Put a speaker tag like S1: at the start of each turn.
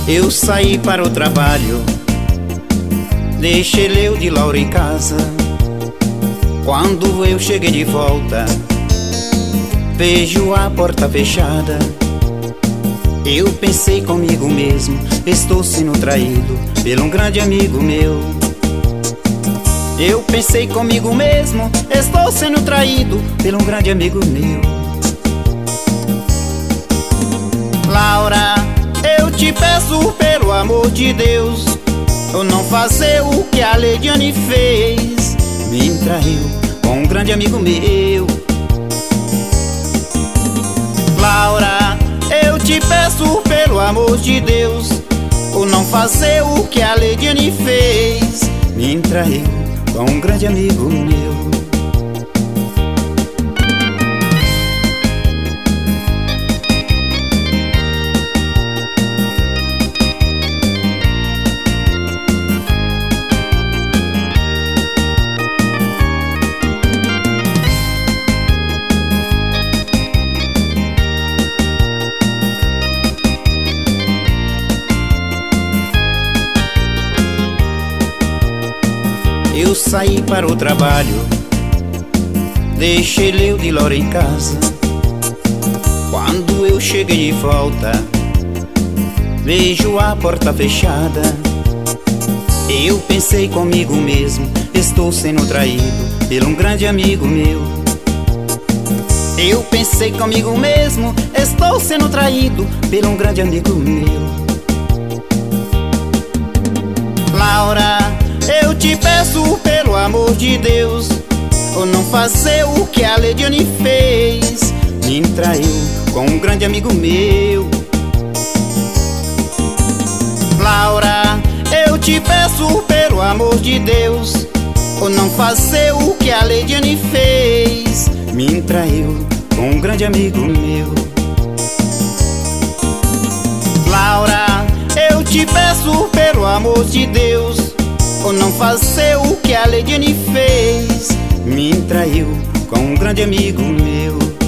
S1: Eu saí para o trabalho, deixei Leu de Laura em casa. Quando eu cheguei de volta, vejo a porta fechada. Eu pensei comigo mesmo, estou sendo traído por um grande amigo meu. Eu pensei comigo mesmo, estou sendo traído por um grande amigo meu. Laura, eu te peço pelo amor de Deus, eu não fazer o que a Leidiane fez. Me traiu com um grande amigo meu. Laura, eu te peço pelo amor de Deus, eu não fazer o que a Leidiane fez. Me traiu com um grande amigo meu. Eu saí para o trabalho, deixei Leu de Laura em casa. Quando eu cheguei de volta, vejo a porta fechada. Eu pensei comigo mesmo, estou sendo traído por um grande amigo meu. Eu pensei comigo mesmo, estou sendo traído por um grande amigo meu. Laura, eu te peço pelo amor de Deus, eu não fazer o que a Leidiane fez. Me traiu com um grande amigo meu. Laura, eu te peço pelo amor de Deus, eu não fazer o que a Leidiane fez. Me traiu com um grande amigo meu. Laura, eu te peço pelo amor de Deus, eu não fazer o que a Leidiane fez. Me traiu com um grande amigo meu.